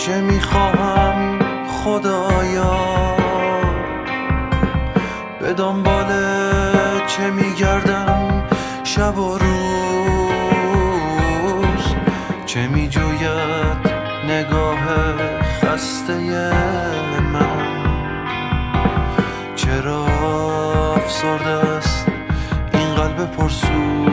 چه میخواهم خدایا، به دنبال چه میگردم شب و روز، چه میجوید نگاه خسته من، چرا افسرده است این قلب پرسوز.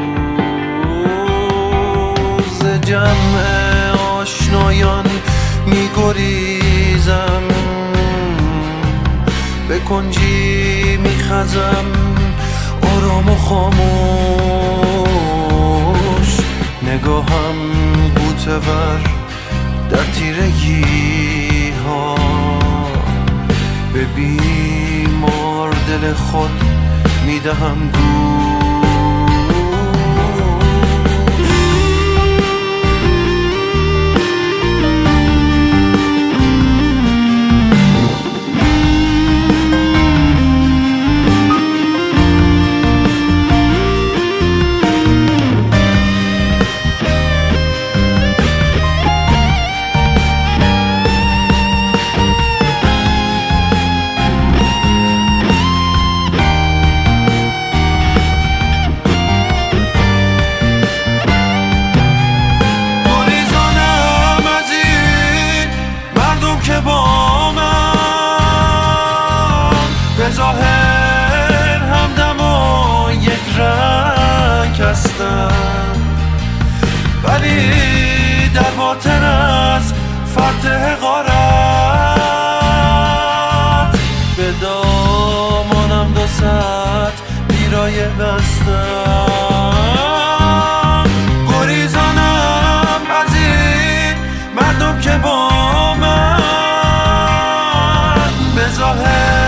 جمع آشنایان میگریزم، به کنجی میخزم آرام و خاموش، نگاهم غوطه ور در تیرگی ها، به بیمار دل خود میدهم گوش. ظاهر همدم و یک رنگ هستم، ولی در باطن از فرط حقارت به دامانم 200 پیرایه بستم. گریزانم از این مردم که با من به ظاهر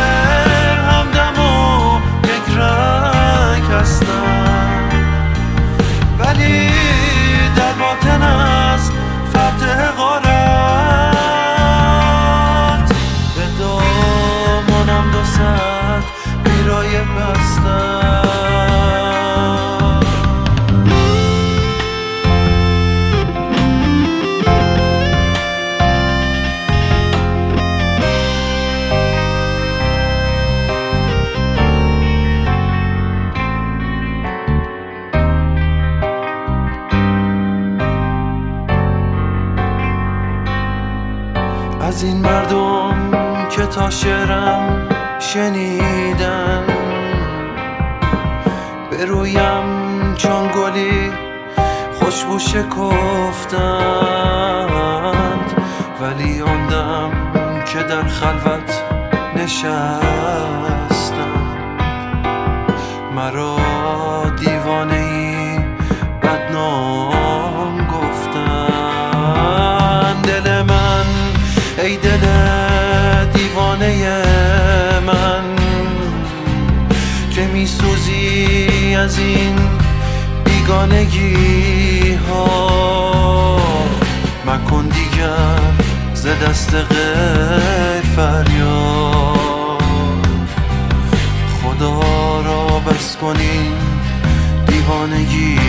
ولی در باطن از فرط حقارت به دامانم 200 پیرایه بستم. از این مردم که تا شعرم شنیدن، به رویم چون گلی خوشبو شکفتند، ولی آن دم که در خلوت نشستم مرا دیوانه‌ای بدنام گفتند. دل من ای دل دیوانه من که میسوزی از این بیگانگی ها، مکن دیگر ز دست غیر فریاد، خدا را بس کن این دیوانگی